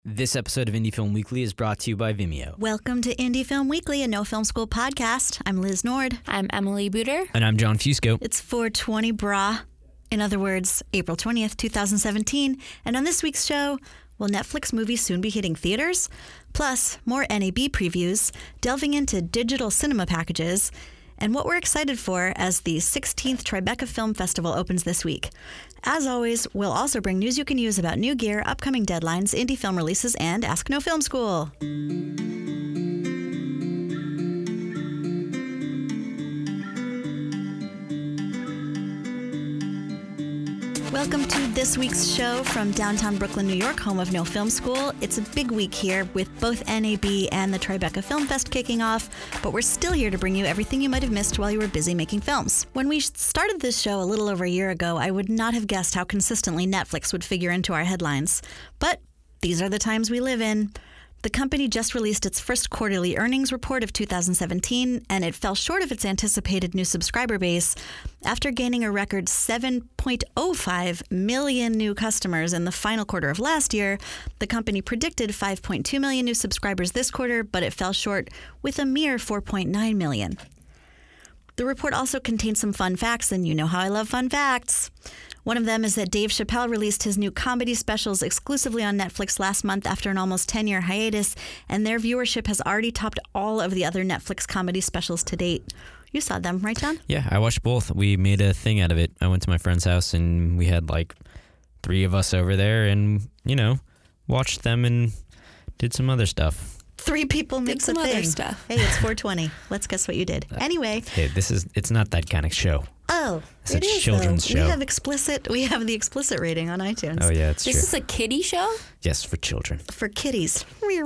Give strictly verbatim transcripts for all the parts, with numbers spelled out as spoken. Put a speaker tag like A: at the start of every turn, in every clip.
A: This episode of Indie Film Weekly is brought to you by Vimeo.
B: Welcome to Indie Film Weekly, a No Film School podcast. I'm Liz Nord.
C: I'm Emily Booter.
A: And I'm John Fusco.
B: It's four twenty brah. In other words, April twentieth, twenty seventeen. And on this week's show, will Netflix movies soon be hitting theaters? Plus, more N A B previews, delving into digital cinema packages, and what we're excited for as the sixteenth Tribeca Film Festival opens this week. As always, we'll also bring news you can use about new gear, upcoming deadlines, indie film releases, and Ask No Film School. Welcome to this week's show from downtown Brooklyn, New York, home of No Film School. It's a big week here with both N A B and the Tribeca Film Fest kicking off, but we're still here to bring you everything you might have missed while you were busy making films. When we started this show a little over a year ago, I would not have guessed how consistently Netflix would figure into our headlines. But these are the times we live in. The company just released its first quarterly earnings report of two thousand seventeen, and it fell short of its anticipated new subscriber base after gaining a record seven point oh five million new customers in the final quarter of last year. The company predicted five point two million new subscribers this quarter, but it fell short with a mere four point nine million. The report also contains some fun facts, and you know how I love fun facts. One of them is that Dave Chappelle released his new comedy specials exclusively on Netflix last month after an almost ten-year hiatus, and their viewership has already topped all of the other Netflix comedy specials to date. You saw them, right, John?
A: Yeah, I watched both. We made a thing out of it. I went to my friend's house, and we had like three of us over there, and, you know, watched them and did some other stuff.
B: Three people make
C: some
B: the
C: other
B: thing.
C: stuff.
B: Hey, it's four twenty. Let's guess what you did. Anyway.
A: Hey, this is, it's not that kind of show.
B: Oh,
A: It's
B: it
A: a
B: is,
A: children's
B: though.
A: show.
B: We have explicit. We have the explicit rating on iTunes.
A: Oh, yeah, it's
C: This
A: true.
C: is a kiddie show?
A: Yes, for children.
B: For kiddies.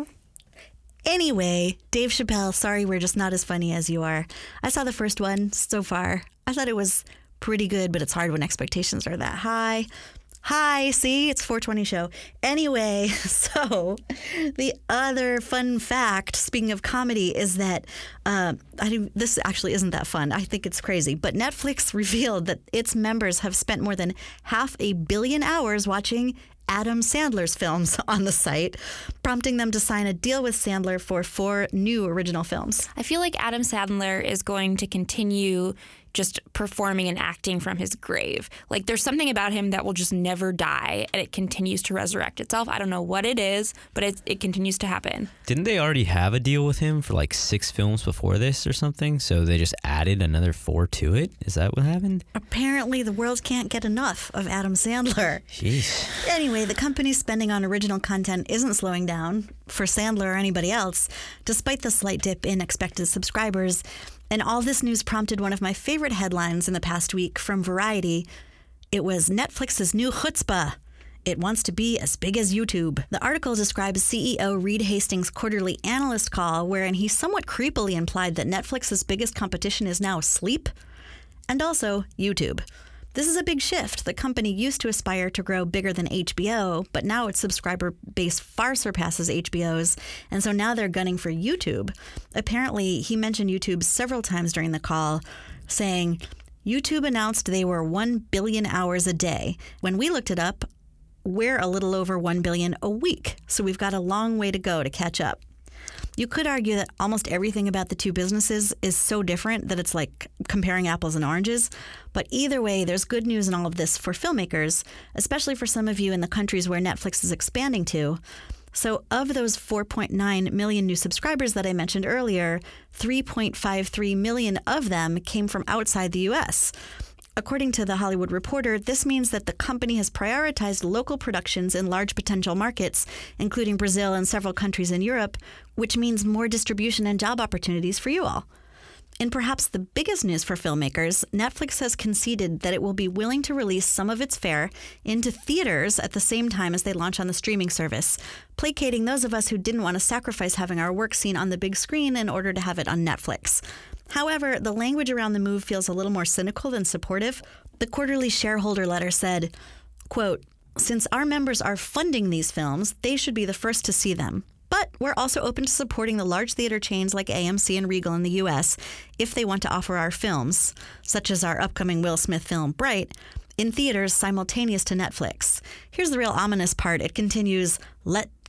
B: Anyway, Dave Chappelle, sorry we're just not as funny as you are. I saw the first one so far. I thought it was pretty good, but it's hard when expectations are that high. Hi, see, it's four twenty show. Anyway, so the other fun fact, speaking of comedy, is that uh, I think this actually isn't that fun. I think it's crazy. But Netflix revealed that its members have spent more than half a billion hours watching Adam Sandler's films on the site, prompting them to sign a deal with Sandler for four new original films.
C: I feel like Adam Sandler is going to continue just performing and acting from his grave. Like, there's something about him that will just never die, and it continues to resurrect itself. I don't know what it is, but it, it continues to happen.
A: Didn't they already have a deal with him for like six films before this or something? So they just added another four to it? Is that what happened?
B: Apparently, the world can't get enough of Adam Sandler.
A: Jeez.
B: Anyway, the company's spending on original content isn't slowing down for Sandler or anybody else, despite the slight dip in expected subscribers. And all this news prompted one of my favorite headlines in the past week from Variety. It was Netflix's new chutzpah. It wants to be as big as YouTube. The article describes C E O Reed Hastings' quarterly analyst call, wherein he somewhat creepily implied that Netflix's biggest competition is now sleep and also YouTube. This is a big shift. The company used to aspire to grow bigger than H B O, but now its subscriber base far surpasses H B O's, and so now they're gunning for YouTube. Apparently, he mentioned YouTube several times during the call, saying, YouTube announced they were one billion hours a day. When we looked it up, we're a little over one billion a week, so we've got a long way to go to catch up. You could argue that almost everything about the two businesses is so different that it's like comparing apples and oranges. But either way, there's good news in all of this for filmmakers, especially for some of you in the countries where Netflix is expanding to. So of those four point nine million new subscribers that I mentioned earlier, three point five three million of them came from outside the U S. According to The Hollywood Reporter, this means that the company has prioritized local productions in large potential markets, including Brazil and several countries in Europe, which means more distribution and job opportunities for you all. In perhaps the biggest news for filmmakers, Netflix has conceded that it will be willing to release some of its fare into theaters at the same time as they launch on the streaming service, placating those of us who didn't want to sacrifice having our work seen on the big screen in order to have it on Netflix. However, the language around the move feels a little more cynical than supportive. The quarterly shareholder letter said, quote, "Since our members are funding these films, they should be the first to see them. But we're also open to supporting the large theater chains like A M C and Regal in the U S if they want to offer our films, such as our upcoming Will Smith film, Bright, in theaters simultaneous to Netflix. Here's the real ominous part. It continues, let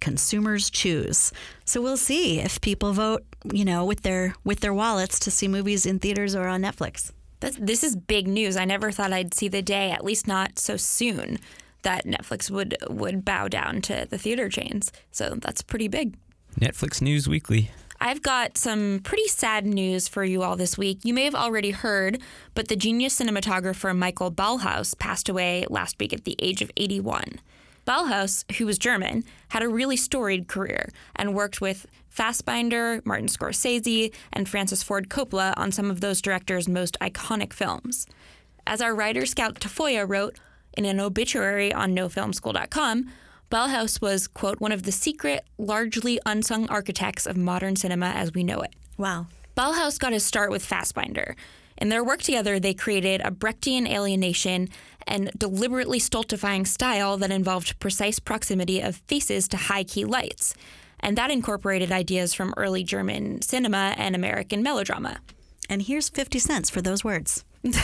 B: consumers choose. So we'll see if people vote, you know, with their with their wallets to see movies in theaters or on Netflix.
C: That's, this is big news. I never thought I'd see the day, at least not so soon, that Netflix would would bow down to the theater chains. So that's pretty big.
A: Netflix News Weekly.
C: I've got some pretty sad news for you all this week. You may have already heard, but the genius cinematographer Michael Ballhaus passed away last week at the age of eighty-one. Ballhaus, who was German, had a really storied career and worked with Fassbinder, Martin Scorsese, and Francis Ford Coppola on some of those directors' most iconic films. As our writer Scout Tafoya wrote in an obituary on no film school dot com, Ballhaus was, quote, one of the secret, largely unsung architects of modern cinema as we know it.
B: Wow.
C: Ballhaus got his start with Fassbinder. In their work together, they created a Brechtian alienation and deliberately stultifying style that involved precise proximity of faces to high-key lights. And that incorporated ideas from early German cinema and American melodrama.
B: And here's fifty cents for those words.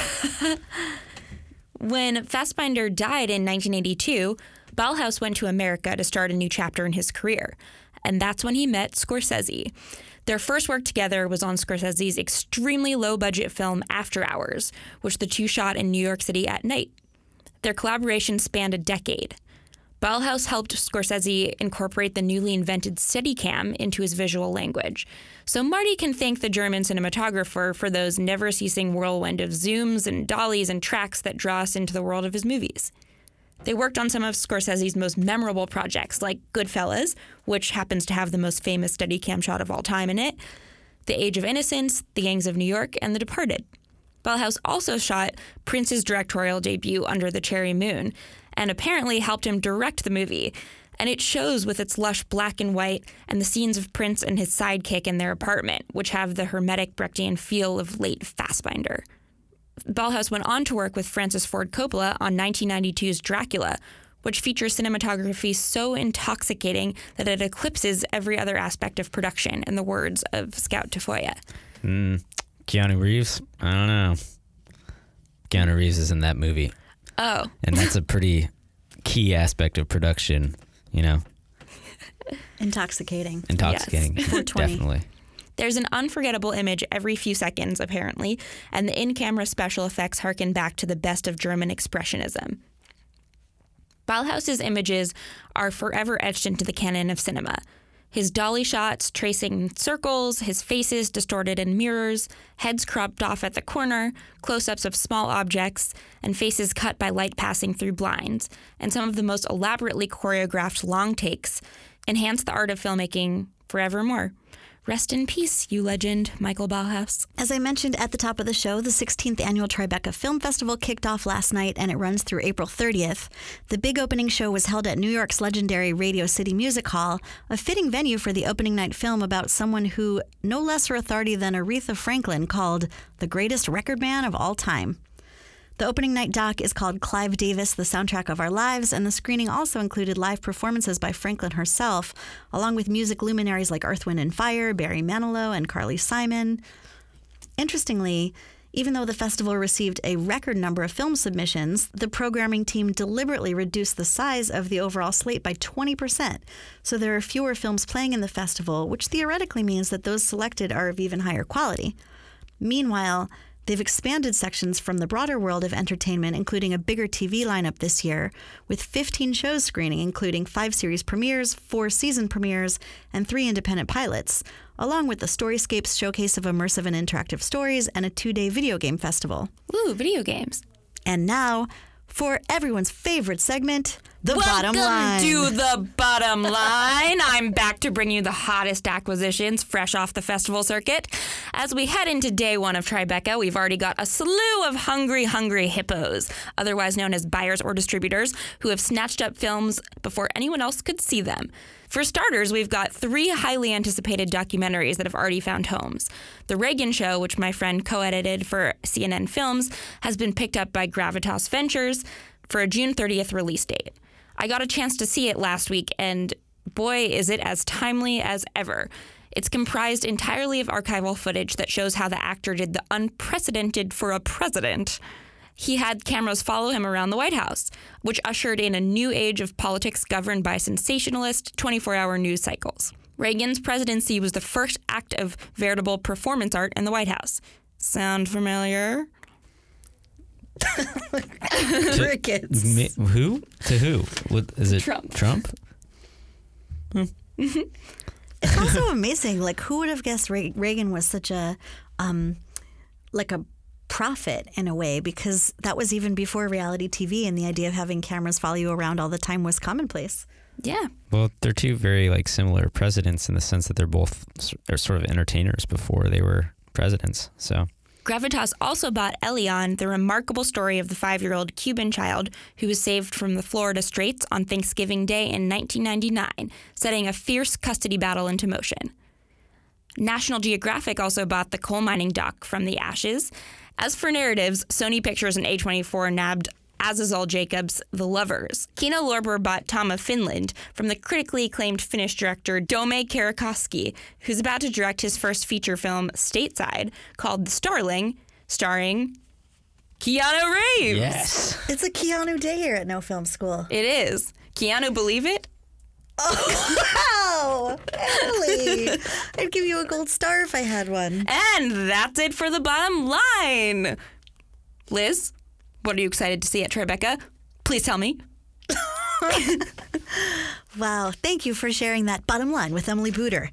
C: When Fassbinder died in nineteen eighty-two, Ballhaus went to America to start a new chapter in his career. And that's when he met Scorsese. Their first work together was on Scorsese's extremely low-budget film After Hours, which the two shot in New York City at night. Their collaboration spanned a decade. Ballhaus helped Scorsese incorporate the newly invented Steadicam into his visual language. So Marty can thank the German cinematographer for those never-ceasing whirlwind of zooms and dollies and tracks that draw us into the world of his movies. They worked on some of Scorsese's most memorable projects, like Goodfellas, which happens to have the most famous Steadicam shot of all time in it, The Age of Innocence, The Gangs of New York, and The Departed. Ballhaus also shot Prince's directorial debut, Under the Cherry Moon, and apparently helped him direct the movie. And it shows with its lush black and white and the scenes of Prince and his sidekick in their apartment, which have the hermetic Brechtian feel of late Fassbinder. Ballhaus went on to work with Francis Ford Coppola on nineteen ninety-two's Dracula, which features cinematography so intoxicating that it eclipses every other aspect of production, in the words of Scout Tafoya.
A: Mm, Keanu Reeves? I don't know. Keanu Reeves is in that movie.
C: Oh.
A: And that's a pretty key aspect of production, you know?
B: Intoxicating.
A: Intoxicating,
B: Yes.
A: definitely.
C: There's an unforgettable image every few seconds, apparently, and the in-camera special effects harken back to the best of German expressionism. Ballhaus's images are forever etched into the canon of cinema. His dolly shots tracing circles, his faces distorted in mirrors, heads cropped off at the corner, close-ups of small objects, and faces cut by light passing through blinds, and some of the most elaborately choreographed long takes enhance the art of filmmaking forevermore. Rest in peace, you legend, Michael Ballhaus.
B: As I mentioned at the top of the show, the sixteenth Annual Tribeca Film Festival kicked off last night and it runs through April thirtieth. The big opening show was held at New York's legendary Radio City Music Hall, a fitting venue for the opening night film about someone who, no lesser authority than Aretha Franklin, called the greatest record man of all time. The opening night doc is called Clive Davis, the Soundtrack of Our Lives, and the screening also included live performances by Franklin herself, along with music luminaries like Earth, Wind and Fire, Barry Manilow, and Carly Simon. Interestingly, even though the festival received a record number of film submissions, the programming team deliberately reduced the size of the overall slate by twenty percent. So there are fewer films playing in the festival, which theoretically means that those selected are of even higher quality. Meanwhile, they've expanded sections from the broader world of entertainment, including a bigger T V lineup this year, with fifteen shows screening, including five series premieres, four season premieres, and three independent pilots, along with the Storyscapes showcase of immersive and interactive stories and a two-day video game festival.
C: Ooh, video games.
B: And now, for everyone's favorite segment, The
C: Welcome
B: Bottom Line.
C: to The Bottom Line. I'm back to bring you the hottest acquisitions fresh off the festival circuit. As we head into day one of Tribeca, we've already got a slew of hungry, hungry hippos, otherwise known as buyers or distributors, who have snatched up films before anyone else could see them. For starters, we've got three highly anticipated documentaries that have already found homes. The Reagan Show, which my friend co-edited for C N N Films, has been picked up by Gravitas Ventures for a June thirtieth release date. I got a chance to see it last week, and boy, is it as timely as ever. It's comprised entirely of archival footage that shows how the actor did the unprecedented for a president. he had cameras follow him around the White House, which ushered in a new age of politics governed by sensationalist twenty-four hour news cycles. Reagan's presidency was the first act of veritable performance art in the White House. Sound familiar?
B: Crickets.
A: Me, who? To who? What, is it
C: Trump.
A: Trump?
B: It's also amazing. Like, who would have guessed Re- Reagan was such a, um, like a prophet in a way, because that was even before reality T V, and the idea of having cameras follow you around all the time was commonplace.
C: Yeah.
A: Well, they're two very like similar presidents in the sense that they're both they're sort of entertainers before they were presidents. So
C: Gravitas also bought Elian, the remarkable story of the five-year-old Cuban child who was saved from the Florida Straits on Thanksgiving Day in nineteen ninety-nine, setting a fierce custody battle into motion. National Geographic also bought the coal mining doc From the Ashes. As for narratives, Sony Pictures and A twenty-four nabbed Azazel Jacobs' The Lovers. Kino Lorber bought Tom of Finland from the critically acclaimed Finnish director Dome Karakoski, who's about to direct his first feature film, Stateside, called The Starling, starring Keanu Reeves.
A: yes,
B: It's a Keanu Day here at No Film School.
C: It is. Keanu, believe it?
B: Oh, wow! Emily! I'd give you a gold star if I had one.
C: And that's it for the bottom line. Liz, what are you excited to see at Tribeca? Please tell me.
B: Wow, thank you for sharing that bottom line with Emily Booter.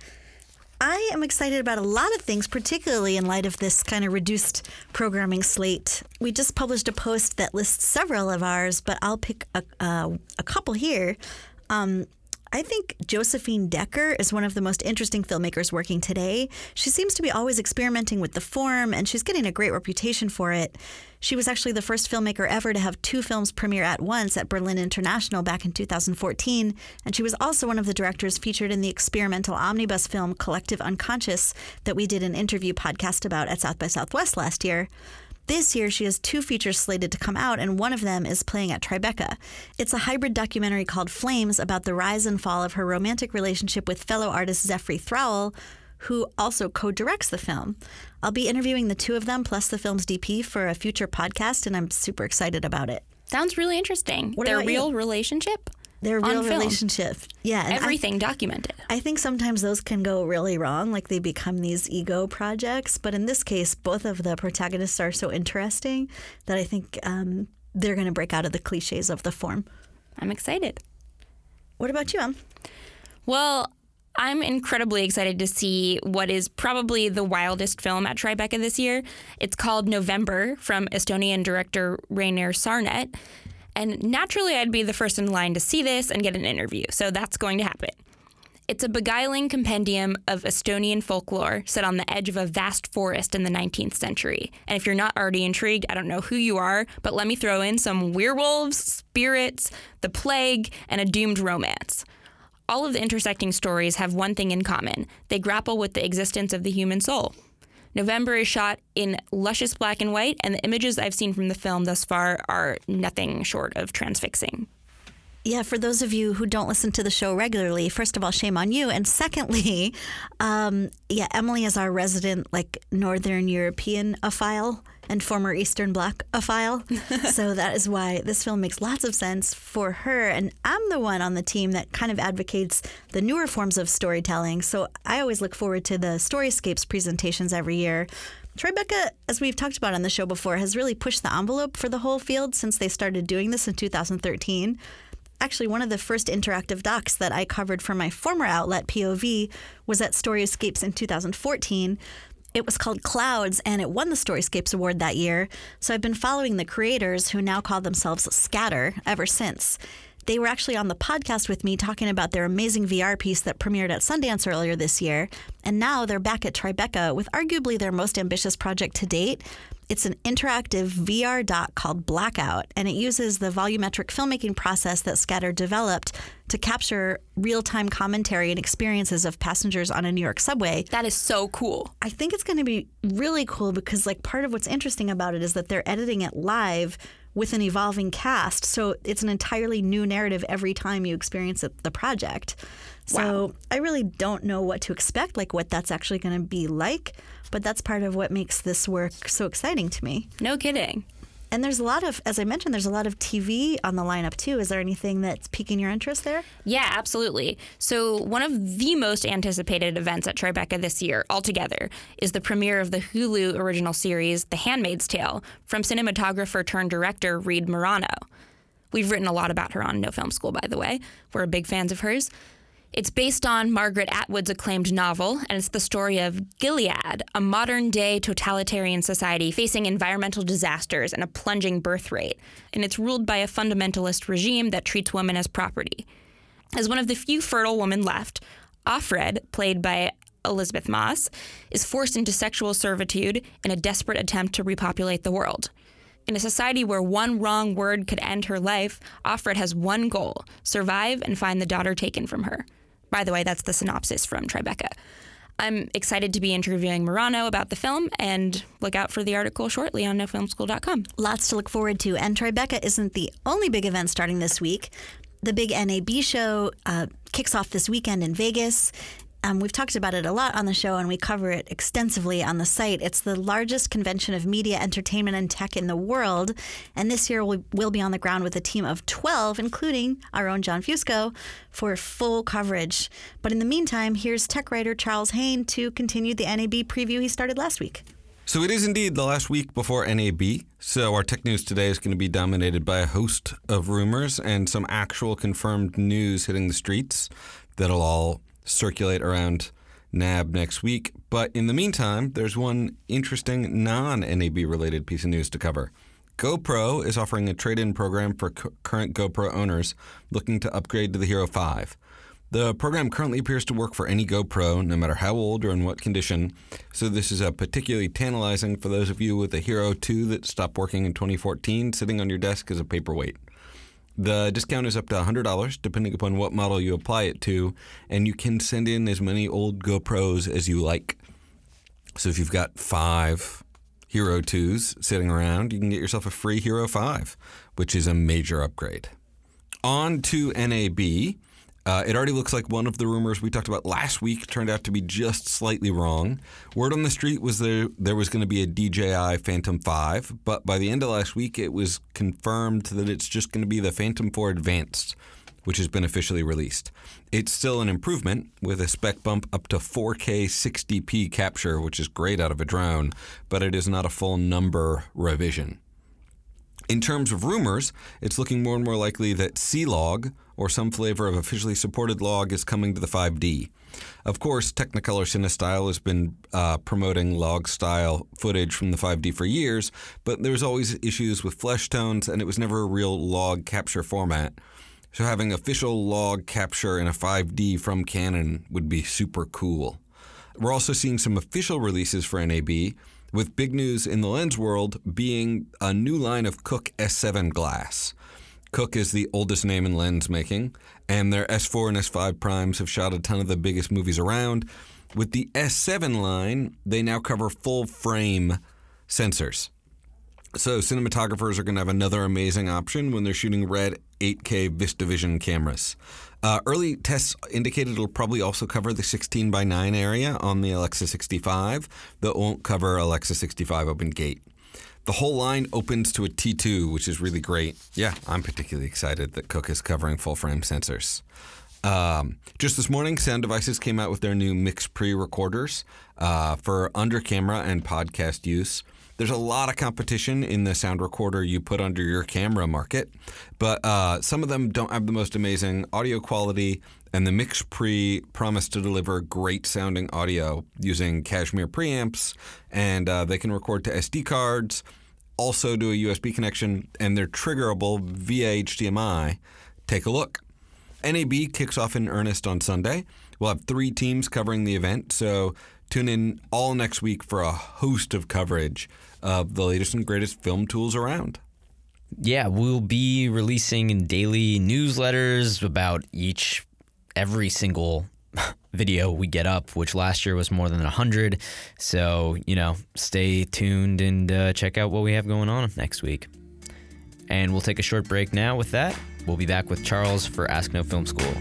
B: I am excited about a lot of things, particularly in light of this kind of reduced programming slate. We just published a post that lists several of ours, but I'll pick a, uh, a couple here. Um, I think Josephine Decker is one of the most interesting filmmakers working today. She seems to be always experimenting with the form, and she's getting a great reputation for it. She was actually the first filmmaker ever to have two films premiere at once at Berlin International back in two thousand fourteen, and she was also one of the directors featured in the experimental omnibus film Collective Unconscious that we did an interview podcast about at South by Southwest last year. This year, she has two features slated to come out, and one of them is playing at Tribeca. It's a hybrid documentary called Flames about the rise and fall of her romantic relationship with fellow artist Zeffrey Throwell, who also co-directs the film. I'll be interviewing the two of them plus the film's D P for a future podcast, and I'm super excited about it.
C: Sounds really interesting.
B: What
C: Their
B: about
C: real
B: you?
C: relationship?
B: Their
C: On
B: real
C: film.
B: relationship. Yeah. and I-
C: Everything documented.
B: I think sometimes those can go really wrong, like they become these ego projects. But in this case, both of the protagonists are so interesting that I think um, they're going to break out of the cliches of the form.
C: I'm excited.
B: What about you, Em?
C: Well, I'm incredibly excited to see what is probably the wildest film at Tribeca this year. It's called November from Estonian director Rainer Sarnet. And naturally, I'd be the first in line to see this and get an interview, so that's going to happen. It's a beguiling compendium of Estonian folklore set on the edge of a vast forest in the nineteenth century. And if you're not already intrigued, I don't know who you are, but let me throw in some werewolves, spirits, the plague, and a doomed romance. All of the intersecting stories have one thing in common. They grapple with the existence of the human soul. November is shot in luscious black and white, and the images I've seen from the film thus far are nothing short of transfixing.
B: Yeah, for those of you who don't listen to the show regularly, first of all, shame on you. And secondly, um, yeah, Emily is our resident, like, Northern European-ophile and former Eastern Bloc-ophile. So that is why this film makes lots of sense for her. And I'm the one on the team that kind of advocates the newer forms of storytelling. So I always look forward to the Storyscapes presentations every year. Tribeca, as we've talked about on the show before, has really pushed the envelope for the whole field since they started doing this in two thousand thirteen. Actually, one of the first interactive docs that I covered for my former outlet, P O V, was at Storyscapes in two thousand fourteen. It was called Clouds, and it won the Storyscapes Award that year. So I've been following the creators, who now call themselves Scatter, ever since. They were actually on the podcast with me talking about their amazing V R piece that premiered at Sundance earlier this year. And now they're back at Tribeca with arguably their most ambitious project to date. It's an interactive V R doc called Blackout, and it uses the volumetric filmmaking process that Scatter developed to capture real-time commentary and experiences of passengers on a New York subway.
C: That is so cool.
B: I think it's going to be really cool because, like, part of what's interesting about it is that they're editing it live with an evolving cast. So it's an entirely new narrative every time you experience it, the project. So
C: Wow.
B: I really don't know what to expect, like what that's actually going to be like. But that's part of what makes this work so exciting to me.
C: No kidding.
B: And there's a lot of, as I mentioned, there's a lot of T V on the lineup too. Is there anything that's piquing your interest there?
C: Yeah, absolutely. So one of the most anticipated events at Tribeca this year altogether is the premiere of the Hulu original series, The Handmaid's Tale, from cinematographer turned director Reed Morano. We've written a lot about her on No Film School, by the way. We're big fans of hers. It's based on Margaret Atwood's acclaimed novel, and it's the story of Gilead, a modern-day totalitarian society facing environmental disasters and a plunging birth rate. And it's ruled by a fundamentalist regime that treats women as property. As one of the few fertile women left, Offred, played by Elizabeth Moss, is forced into sexual servitude in a desperate attempt to repopulate the world. In a society where one wrong word could end her life, Offred has one goal: survive and find the daughter taken from her. By the way, that's the synopsis from Tribeca. I'm excited to be interviewing Morano about the film, and look out for the article shortly on no film school dot com.
B: Lots to look forward to, and Tribeca isn't the only big event starting this week. The big N A B show uh, kicks off this weekend in Vegas. Um, we've talked about it a lot on the show, and we cover it extensively on the site. It's the largest convention of media, entertainment, and tech in the world. And this year we'll, we'll be on the ground with a team of twelve, including our own John Fusco, for full coverage. But in the meantime, here's tech writer Charles Haine to continue the N A B preview he started last week.
D: So it is indeed the last week before N A B. So our tech news today is going to be dominated by a host of rumors and some actual confirmed news hitting the streets that'll all circulate around N A B next week. But in the meantime, there's one interesting non-N A B related piece of news to cover. GoPro is offering a trade-in program for c- current GoPro owners looking to upgrade to the Hero five. The program currently appears to work for any GoPro, no matter how old or in what condition, so this is a particularly tantalizing for those of you with a Hero two that stopped working in twenty fourteen sitting on your desk as a paperweight. The discount is up to one hundred dollars, depending upon what model you apply it to, and you can send in as many old GoPros as you like. So if you've got five Hero twos sitting around, you can get yourself a free Hero five, which is a major upgrade. On to N A B. Uh, it already looks like one of the rumors we talked about last week turned out to be just slightly wrong. Word on the street was there there was going to be a D J I Phantom five, but by the end of last week, it was confirmed that it's just going to be the Phantom four Advanced, which has been officially released. It's still an improvement with a spec bump up to four K sixty p capture, which is great out of a drone, but it is not a full number revision. In terms of rumors, it's looking more and more likely that C-Log, or some flavor of officially supported log, is coming to the five D. Of course, Technicolor CineStyle has been uh, promoting log-style footage from the five D for years, but there was always issues with flesh tones, and it was never a real log capture format. So having official log capture in a five D from Canon would be super cool. We're also seeing some official releases for N A B, with big news in the lens world being a new line of Cooke S seven glass. Cooke is the oldest name in lens making, and their S four and S five primes have shot a ton of the biggest movies around. With the S seven line, they now cover full frame sensors. So cinematographers are going to have another amazing option when they're shooting red eight K VistaVision cameras. Uh, early tests indicated it'll probably also cover the sixteen by nine area on the Alexa sixty-five, but won't cover Alexa sixty-five Open Gate. The whole line opens to a T two, which is really great. Yeah, I'm particularly excited that Cooke is covering full-frame sensors. Um, just this morning, Sound Devices came out with their new Mix Pre recorders uh, for under-camera and podcast use. There's a lot of competition in the sound recorder you put under your camera market, but uh, some of them don't have the most amazing audio quality, and the Mix Pre promise to deliver great sounding audio using Cashmere preamps, and uh, they can record to S D cards, also do a U S B connection, and they're triggerable via H D M I. Take a look. N A B kicks off in earnest on Sunday. We'll have three teams covering the event, so tune in all next week for a host of coverage of the latest and greatest film tools around.
A: Yeah, we'll be releasing daily newsletters about each, every single video we get up, which last year was more than one hundred. So, you know, stay tuned and uh, check out what we have going on next week. And we'll take a short break now with that. We'll be back with Charles for Ask No Film School.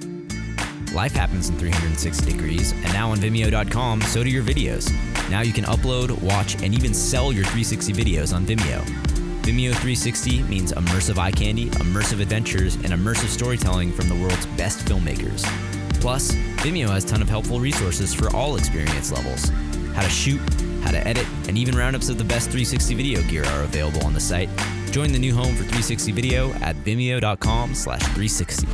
A: Life happens in three hundred sixty degrees, and now on Vimeo dot com, so do your videos. Now you can upload, watch, and even sell your three sixty videos on Vimeo. Vimeo three sixty means immersive eye candy, immersive adventures, and immersive storytelling from the world's best filmmakers. Plus, Vimeo has a ton of helpful resources for all experience levels. How to shoot, how to edit, and even roundups of the best three sixty video gear are available on the site. Join the new home for three sixty video at vimeo.com slash 360.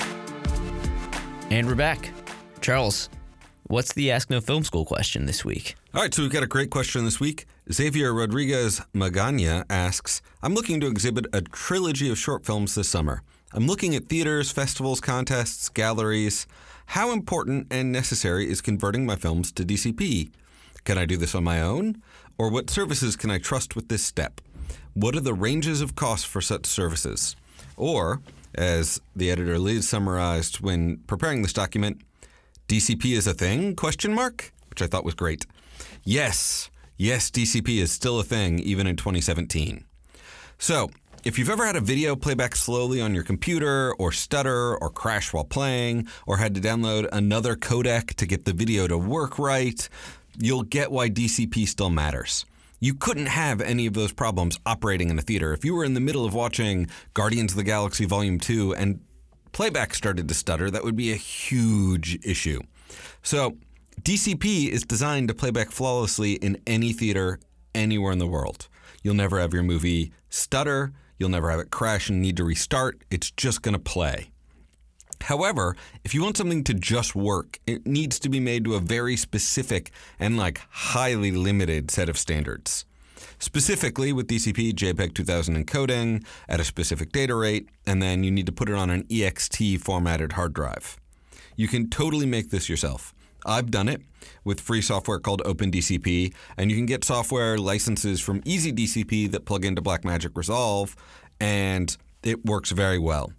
A: And we're back. Charles, what's the Ask No Film School question this week?
D: All right, so we've got a great question this week. Xavier Rodriguez Magana asks, I'm looking to exhibit a trilogy of short films this summer. I'm looking at theaters, festivals, contests, galleries. How important and necessary is converting my films to D C P? Can I do this on my own? Or what services can I trust with this step? What are the ranges of costs for such services? Or, as the editor Liz summarized when preparing this document, D C P is a thing, question mark, which I thought was great. Yes, yes, D C P is still a thing, even in twenty seventeen. So, if you've ever had a video playback slowly on your computer, or stutter, or crash while playing, or had to download another codec to get the video to work right, you'll get why D C P still matters. You couldn't have any of those problems operating in a theater. If you were in the middle of watching Guardians of the Galaxy Volume two and playback started to stutter, that would be a huge issue. So D C P is designed to playback flawlessly in any theater, anywhere in the world. You'll never have your movie stutter. You'll never have it crash and need to restart. It's just going to play. However, if you want something to just work, it needs to be made to a very specific and like highly limited set of standards. Specifically with D C P, JPEG two thousand encoding at a specific data rate, and then you need to put it on an E X T formatted hard drive. You can totally make this yourself. I've done it with free software called OpenDCP, and you can get software licenses from EasyDCP that plug into Blackmagic Resolve, and it works very well.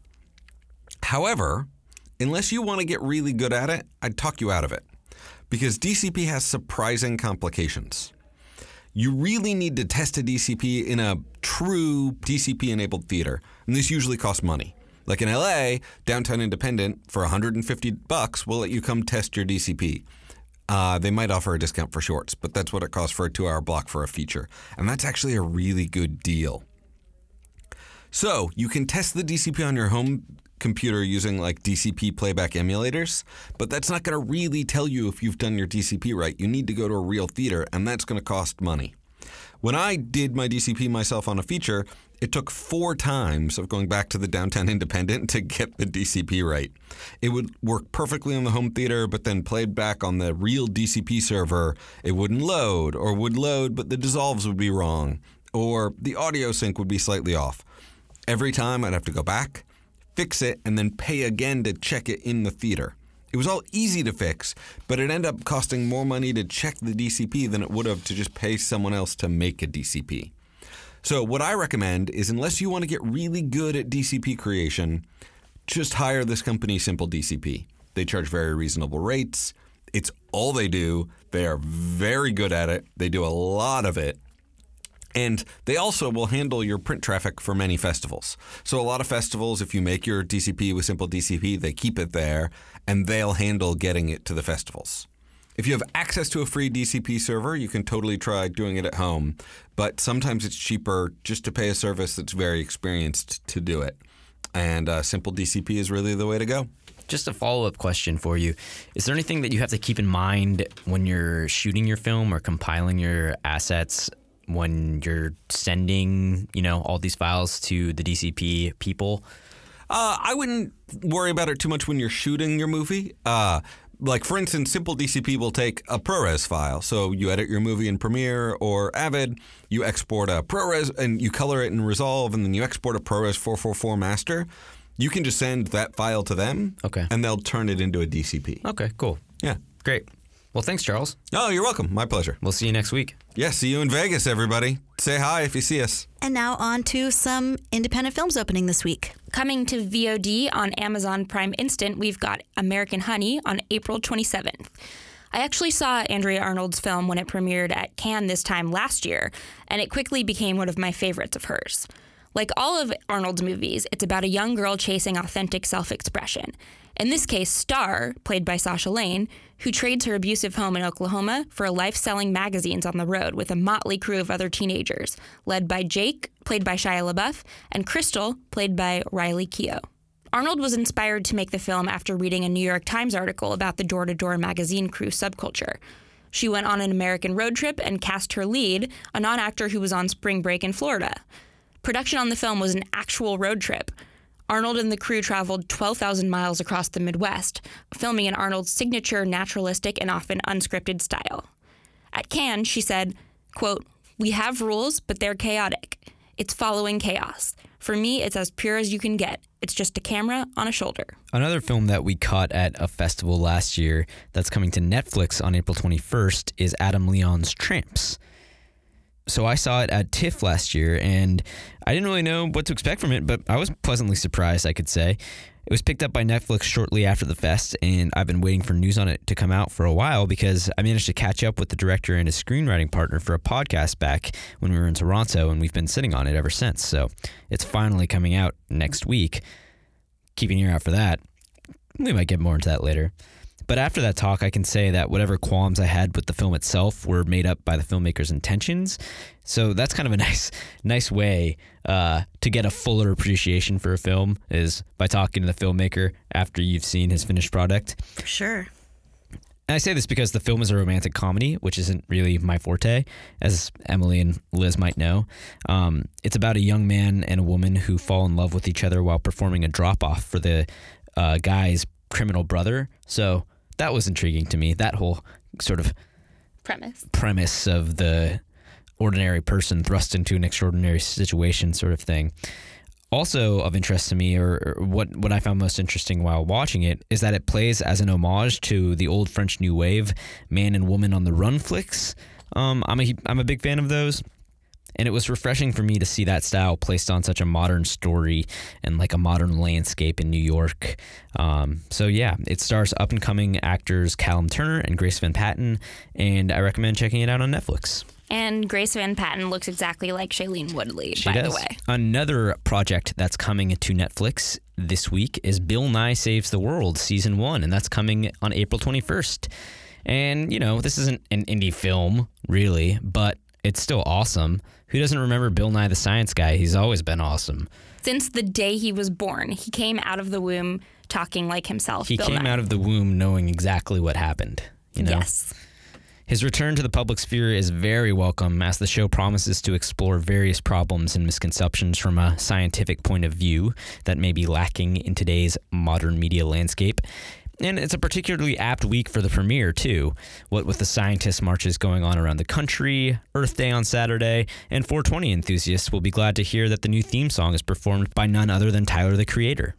D: However, unless you want to get really good at it, I'd talk you out of it, because D C P has surprising complications. You really need to test a D C P in a true D C P-enabled theater, and this usually costs money. Like in L A, Downtown Independent, for one hundred fifty bucks, will let you come test your D C P. Uh, they might offer a discount for shorts, but that's what it costs for a two-hour block for a feature, and that's actually a really good deal. So you can test the D C P on your home computer using like D C P playback emulators, but that's not going to really tell you if you've done your D C P right. You need to go to a real theater, and that's going to cost money. When I did my D C P myself on a feature, it took four times of going back to the Downtown Independent to get the D C P right. It would work perfectly on the home theater, but then played back on the real D C P server, it wouldn't load, or would load, but the dissolves would be wrong, or the audio sync would be slightly off. Every time I'd have to go back, fix it, and then pay again to check it in the theater. It was all easy to fix, but it ended up costing more money to check the D C P than it would have to just pay someone else to make a D C P. So what I recommend is, unless you want to get really good at D C P creation, just hire this company, Simple D C P. They charge very reasonable rates. It's all they do. They are very good at it. They do a lot of it. And they also will handle your print traffic for many festivals. So a lot of festivals, if you make your D C P with Simple D C P, they keep it there, and they'll handle getting it to the festivals. If you have access to a free D C P server, you can totally try doing it at home. But sometimes it's cheaper just to pay a service that's very experienced to do it. And uh, Simple D C P is really the way to go.
A: Just a follow-up question for you. Is there anything that you have to keep in mind when you're shooting your film or compiling your assets when you're sending, you know, all these files to the D C P people?
D: Uh, I wouldn't worry about it too much when you're shooting your movie. Uh, like, for instance, Simple D C P will take a ProRes file. So you edit your movie in Premiere or Avid, you export a ProRes, and you color it in Resolve, and then you export a ProRes four forty-four master. You can just send that file to them,
A: okay,
D: and they'll turn it into a D C P.
A: Okay, cool.
D: Yeah.
A: Great. Well, thanks, Charles.
D: Oh, you're welcome. My pleasure.
A: We'll see you next week.
D: Yeah, see you in Vegas, everybody. Say hi if you see us.
B: And now on to some independent films opening this week.
C: Coming to V O D on Amazon Prime Instant, we've got American Honey on April twenty-seventh. I actually saw Andrea Arnold's film when it premiered at Cannes this time last year, and it quickly became one of my favorites of hers. Like all of Arnold's movies, it's about a young girl chasing authentic self-expression. In this case, Star, played by Sasha Lane, who trades her abusive home in Oklahoma for a life selling magazines on the road with a motley crew of other teenagers, led by Jake, played by Shia LaBeouf, and Crystal, played by Riley Keough. Arnold was inspired to make the film after reading a New York Times article about the door-to-door magazine crew subculture. She went on an American road trip and cast her lead, a non-actor who was on spring break in Florida. Production on the film was an actual road trip. Arnold and the crew traveled twelve thousand miles across the Midwest, filming in Arnold's signature naturalistic and often unscripted style. At Cannes, she said, quote, "We have rules, but they're chaotic. It's following chaos. For me, it's as pure as you can get. It's just a camera on a shoulder."
A: Another film that we caught at a festival last year that's coming to Netflix on April twenty-first is Adam Leon's Tramps. So I saw it at TIFF last year, and I didn't really know what to expect from it, but I was pleasantly surprised, I could say. It was picked up by Netflix shortly after the fest, and I've been waiting for news on it to come out for a while because I managed to catch up with the director and his screenwriting partner for a podcast back when we were in Toronto, and we've been sitting on it ever since. So it's finally coming out next week. Keep an ear out for that. We might get more into that later. But after that talk, I can say that whatever qualms I had with the film itself were made up by the filmmaker's intentions. So that's kind of a nice nice way uh, to get a fuller appreciation for a film, is by talking to the filmmaker after you've seen his finished product.
B: Sure.
A: And I say this because the film is a romantic comedy, which isn't really my forte, as Emily and Liz might know. Um, it's about a young man and a woman who fall in love with each other while performing a drop-off for the uh, guy's criminal brother. So that was intriguing to me, that whole sort of
C: Premise.
A: premise of the ordinary person thrust into an extraordinary situation sort of thing. Also of interest to me, or, or what, what I found most interesting while watching it, is that it plays as an homage to the old French New Wave man and woman on the run flicks. Um, I'm a, I'm a big fan of those. And it was refreshing for me to see that style placed on such a modern story and like a modern landscape in New York. Um, so yeah, it stars up-and-coming actors Callum Turner and Grace Van Patten, and I recommend checking it out on Netflix.
C: And Grace Van Patten looks exactly like Shailene Woodley,
A: She
C: by
A: does.
C: the way.
A: Another project that's coming to Netflix this week is Bill Nye Saves the World Season one, and that's coming on April twenty-first. And, you know, this isn't an indie film, really, but it's still awesome. Who doesn't remember Bill Nye the Science Guy? He's always been awesome.
C: Since the day he was born, he came out of the womb talking like himself.
A: He
C: Bill
A: came
C: Nye.
A: out of the womb knowing exactly what happened. You know?
C: Yes.
A: His return to the public sphere is very welcome, as the show promises to explore various problems and misconceptions from a scientific point of view that may be lacking in today's modern media landscape. And it's a particularly apt week for the premiere, too. What with the scientist marches going on around the country, Earth Day on Saturday, and four twenty enthusiasts will be glad to hear that the new theme song is performed by none other than Tyler, the Creator,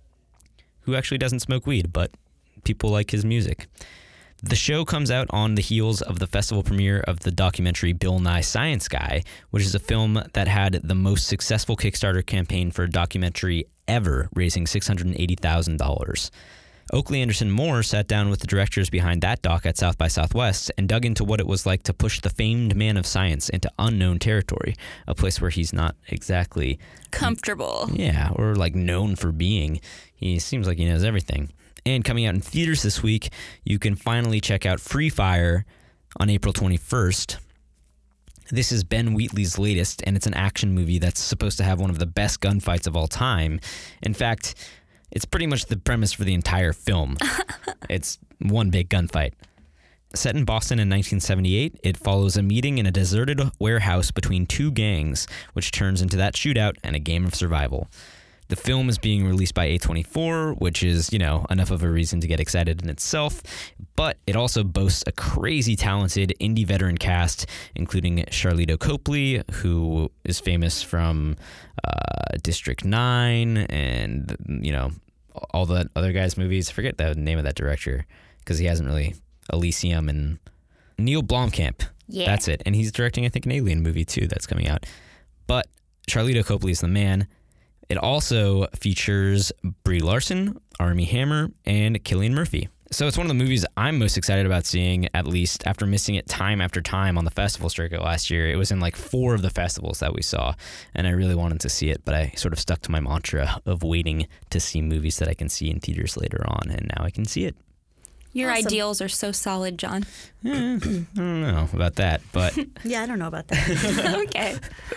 A: who actually doesn't smoke weed, but people like his music. The show comes out on the heels of the festival premiere of the documentary Bill Nye Science Guy, which is a film that had the most successful Kickstarter campaign for a documentary ever, raising six hundred eighty thousand dollars. Oakley Anderson Moore sat down with the directors behind that doc at South by Southwest and dug into what it was like to push the famed man of science into unknown territory, a place where he's not exactly
C: comfortable.
A: Yeah, or like known for being. He seems like he knows everything. And coming out in theaters this week, you can finally check out Free Fire on April twenty-first. This is Ben Wheatley's latest, and it's an action movie that's supposed to have one of the best gunfights of all time. In fact, it's pretty much the premise for the entire film. It's one big gunfight. Set in Boston in nineteen seventy-eight, it follows a meeting in a deserted warehouse between two gangs, which turns into that shootout and a game of survival. The film is being released by A twenty-four, which is, you know, enough of a reason to get excited in itself, but it also boasts a crazy talented indie veteran cast, including Charlito Copley, who is famous from uh, District nine and, you know, all the other guys' movies. I forget the name of that director because he hasn't really. Elysium and Neil Blomkamp.
C: Yeah.
A: That's it. And he's directing, I think, an Alien movie, too, that's coming out. But Charlito Copley is the man. It also features Brie Larson, Armie Hammer, and Cillian Murphy. So it's one of the movies I'm most excited about seeing, at least after missing it time after time on the festival circuit last year. It was in like four of the festivals that we saw, and I really wanted to see it, but I sort of stuck to my mantra of waiting to see movies that I can see in theaters later on, and now I can see it.
C: Your
B: Awesome.
C: ideals are so solid, John.
A: Eh, I don't know about that, but
B: Yeah, I don't know about that.
C: Okay.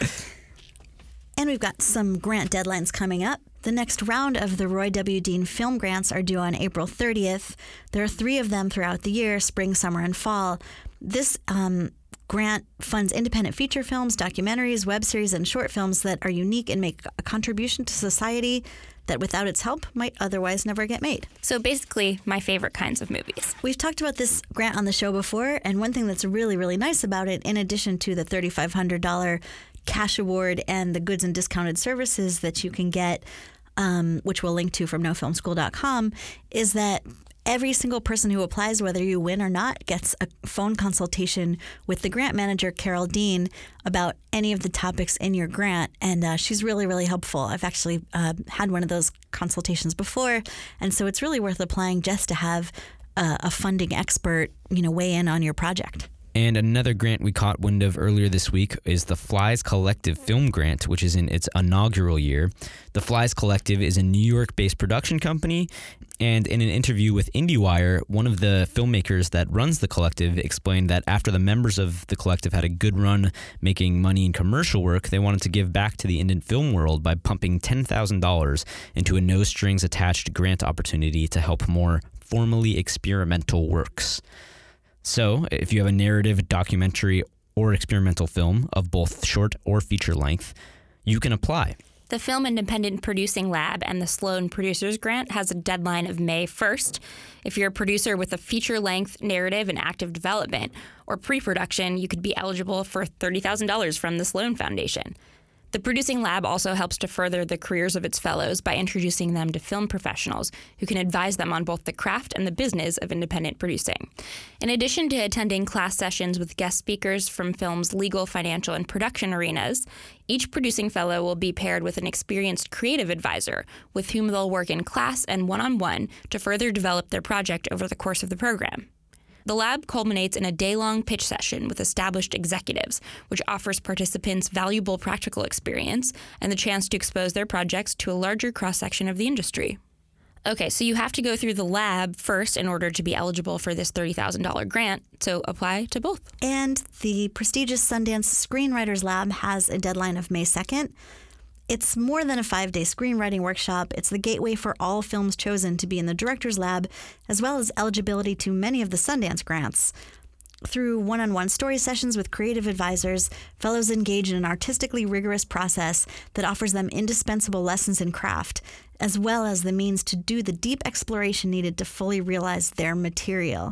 B: And we've got some grant deadlines coming up. The next round of the Roy W. Dean Film Grants are due on April thirtieth. There are three of them throughout the year, spring, summer, and fall. This um, grant funds independent feature films, documentaries, web series, and short films that are unique and make a contribution to society that without its help might otherwise never get made.
C: So basically, my favorite kinds of movies.
B: We've talked about this grant on the show before, and one thing that's really, really nice about it, in addition to the three thousand five hundred dollars cash award and the goods and discounted services that you can get, um, which we'll link to from no film school dot com, is that every single person who applies, whether you win or not, gets a phone consultation with the grant manager, Carol Dean, about any of the topics in your grant. And uh, she's really, really helpful. I've actually uh, had one of those consultations before. And so it's really worth applying just to have uh, a funding expert, you know, weigh in on your project.
A: And another grant we caught wind of earlier this week is the Flies Collective Film Grant, which is in its inaugural year. The Flies Collective is a New York-based production company, and in an interview with IndieWire, one of the filmmakers that runs the collective explained that after the members of the collective had a good run making money in commercial work, they wanted to give back to the indie film world by pumping ten thousand dollars into a no-strings-attached grant opportunity to help more formally experimental works. So, if you have a narrative, documentary, or experimental film of both short or feature length, you can apply.
C: The Film Independent Producing Lab and the Sloan Producers Grant has a deadline of May first. If you're a producer with a feature-length narrative in active development or pre-production, you could be eligible for thirty thousand dollars from the Sloan Foundation. The Producing Lab also helps to further the careers of its fellows by introducing them to film professionals who can advise them on both the craft and the business of independent producing. In addition to attending class sessions with guest speakers from film's legal, financial, and production arenas, each producing fellow will be paired with an experienced creative advisor with whom they'll work in class and one-on-one to further develop their project over the course of the program. The lab culminates in a day-long pitch session with established executives, which offers participants valuable practical experience and the chance to expose their projects to a larger cross-section of the industry. Okay, so you have to go through the lab first in order to be eligible for this thirty thousand dollars grant, so apply to both.
B: And the prestigious Sundance Screenwriters Lab has a deadline of May second. It's more than a five-day screenwriting workshop. It's the gateway for all films chosen to be in the Director's Lab, as well as eligibility to many of the Sundance grants. Through one-on-one story sessions with creative advisors, fellows engage in an artistically rigorous process that offers them indispensable lessons in craft, as well as the means to do the deep exploration needed to fully realize their material.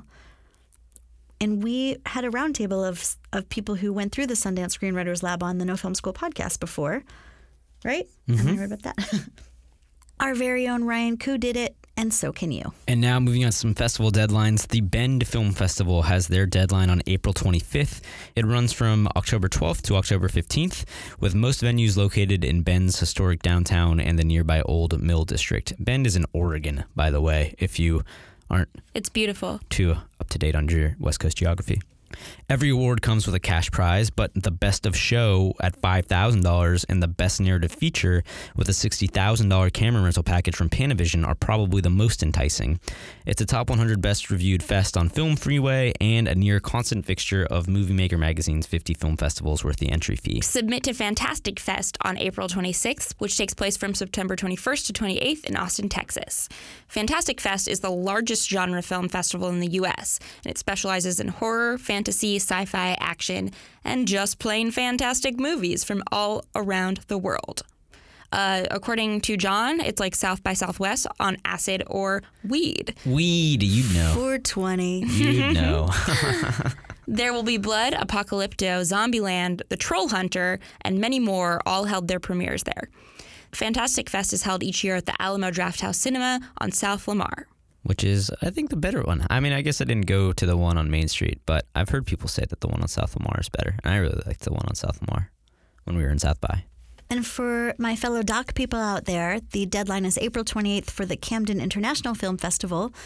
B: And we had a roundtable of of people who went through the Sundance Screenwriters Lab on the No Film School podcast before. Right?
A: Mm-hmm.
B: Haven't heard about that. Our very own Ryan Koo did it, and so can you.
A: And now moving on to some festival deadlines. The Bend Film Festival has their deadline on April twenty-fifth. It runs from October twelfth to October fifteenth, with most venues located in Bend's historic downtown and the nearby Old Mill District. Bend is in Oregon, by the way, if you aren't
C: It's beautiful.
A: too up to date on your West Coast geography. Every award comes with a cash prize, but the Best of Show at five thousand dollars and the Best Narrative Feature with a sixty thousand dollars camera rental package from Panavision are probably the most enticing. It's a top one hundred best reviewed fest on Film Freeway and a near constant fixture of Movie Maker Magazine's fifty film festivals worth the entry fee.
C: Submit to Fantastic Fest on April twenty-sixth, which takes place from September twenty-first to twenty-eighth in Austin, Texas. Fantastic Fest is the largest genre film festival in the U S, and it specializes in horror, fantasy, sci-fi, action, and just plain fantastic movies from all around the world. Uh, according to John, it's like South by Southwest on acid or weed.
A: Weed, you'd know.
B: four twenty.
A: You'd know.
C: There Will Be Blood, Apocalypto, Zombieland, The Troll Hunter, and many more all held their premieres there. Fantastic Fest is held each year at the Alamo Drafthouse Cinema on South Lamar.
A: Which is, I think, the better one. I mean, I guess I didn't go to the one on Main Street, but I've heard people say that the one on South Lamar is better. And I really liked the one on South Lamar when we were in South by.
B: And for my fellow doc people out there, the deadline is April twenty-eighth for the Camden International Film Festival.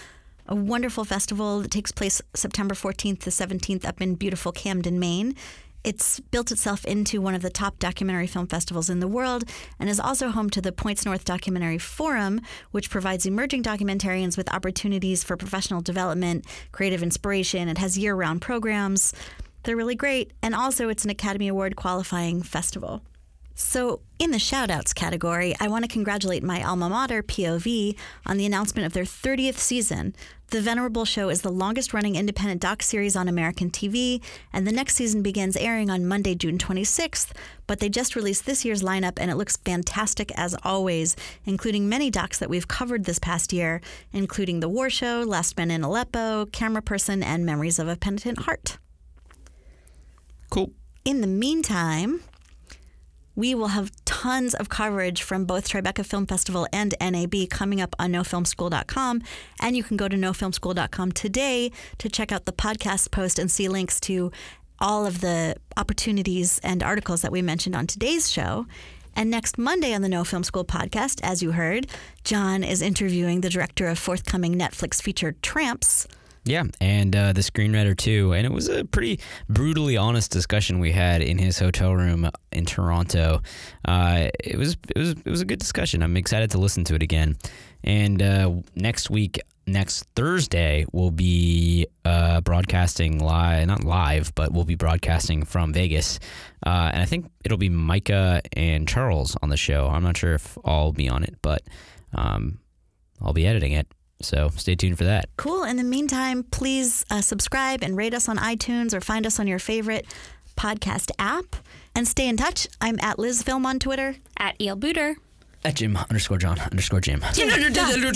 B: a wonderful festival that takes place September fourteenth to seventeenth up in beautiful Camden, Maine. It's built itself into one of the top documentary film festivals in the world and is also home to the Points North Documentary Forum, which provides emerging documentarians with opportunities for professional development, creative inspiration. It has year-round programs. They're really great. And also, it's an Academy Award qualifying festival. So in the shout-outs category, I want to congratulate my alma mater, P O V, on the announcement of their thirtieth season. The Venerable Show is the longest-running independent doc series on American T V, and the next season begins airing on Monday, June twenty-sixth. But they just released this year's lineup, and it looks fantastic as always, including many docs that we've covered this past year, including The War Show, Last Men in Aleppo, Camera Person, and Memories of a Penitent Heart.
A: Cool.
B: In the meantime, we will have tons of coverage from both Tribeca Film Festival and N A B coming up on no film school dot com. And you can go to no film school dot com today to check out the podcast post and see links to all of the opportunities and articles that we mentioned on today's show. And next Monday on the No Film School podcast, as you heard, John is interviewing the director of forthcoming Netflix feature Tramps.
A: Yeah, and uh, the screenwriter too. And it was a pretty brutally honest discussion we had in his hotel room in Toronto. Uh, it was it was it was a good discussion. I'm excited to listen to it again. And uh, next week, next Thursday, we'll be uh, broadcasting live, not live, but we'll be broadcasting from Vegas. Uh, and I think it'll be Micah and Charles on the show. I'm not sure if I'll be on it, but um, I'll be editing it. So stay tuned for that.
B: Cool. In the meantime, please uh, subscribe and rate us on iTunes or find us on your favorite podcast app. And stay in touch. I'm at Liz Film on Twitter.
C: At Eel Booter.
A: At Jim underscore John underscore Jim.
C: Jim, Jim, Jim,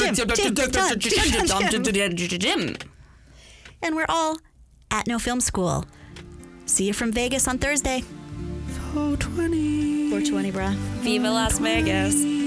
C: Jim, Jim, Jim.
B: And we're all at No Film School. See you from Vegas on Thursday.
A: four twenty.
B: four twenty, bruh.
C: Viva Las Vegas.